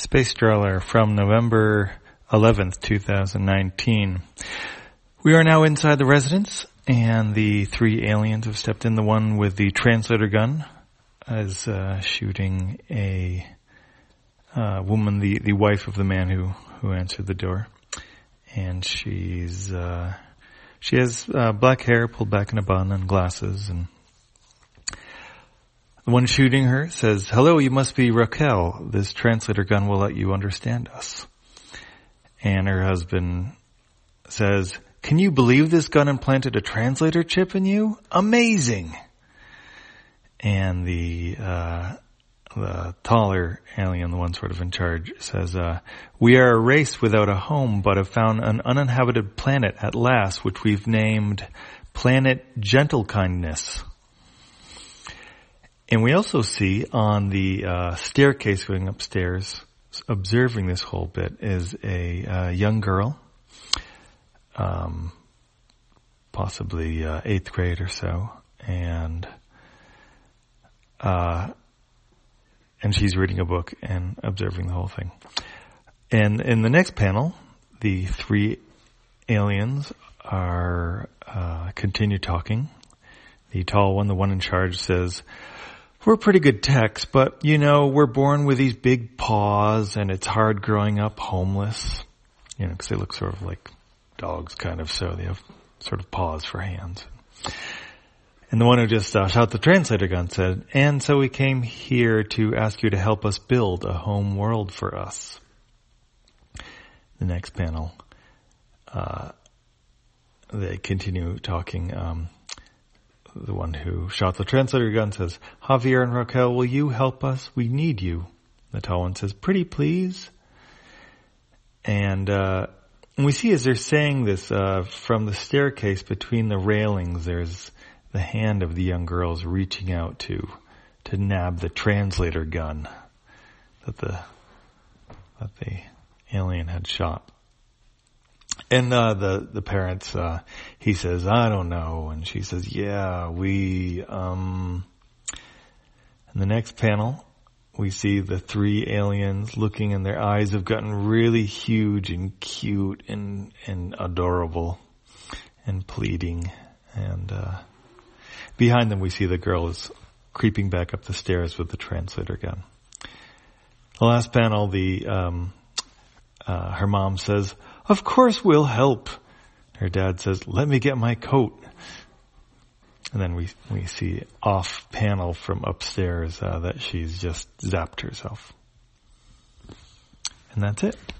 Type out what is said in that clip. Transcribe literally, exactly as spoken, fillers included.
Space Stroller from November eleventh, twenty nineteen. We are now inside the residence, and the three aliens have stepped in. The one with the translator gun is uh, shooting a uh, woman, the, the wife of the man who, who answered the door. And she's uh, she has uh, black hair pulled back in a bun and glasses, and the one shooting her says, "Hello, you must be Raquel. This translator gun will let you understand us." And her husband says, "Can you believe this gun implanted a translator chip in you? Amazing!" And the, uh, the taller alien, the one sort of in charge, says, uh, "We are a race without a home, but have found an uninhabited planet at last, which we've named Planet Gentle Kindness." And we also see on the uh, staircase going upstairs, observing this whole bit, is a uh, young girl, um, possibly uh, eighth grade or so, and uh, and she's reading a book and observing the whole thing. And in the next panel, the three aliens are uh, continue talking. The tall one, the one in charge, says, "We're pretty good techs, but, you know, we're born with these big paws, and it's hard growing up homeless." You know, because they look sort of like dogs, kind of, so they have sort of paws for hands. And the one who just uh, shot the translator gun said, "And so we came here to ask you to help us build a home world for us." The next panel, uh, they continue talking. Um, The one who shot the translator gun says, "Javier and Raquel, will you help us? We need you." The tall one says, "Pretty please." And, uh, and we see as they're saying this, uh, from the staircase between the railings, there's the hand of the young girls reaching out to, to nab the translator gun that the, that the alien had shot. And, uh, the, the parents, uh, he says, "I don't know." And she says, "Yeah, we, um," in the next panel, we see the three aliens looking, and their eyes have gotten really huge and cute and, and adorable and pleading. And, uh, behind them we see the girl is creeping back up the stairs with the translator gun. The last panel, the, um, uh, her mom says, "Of course we'll help." Her dad says, "Let me get my coat." And then we, we see off panel from upstairs, uh, that she's just zapped herself. And that's it.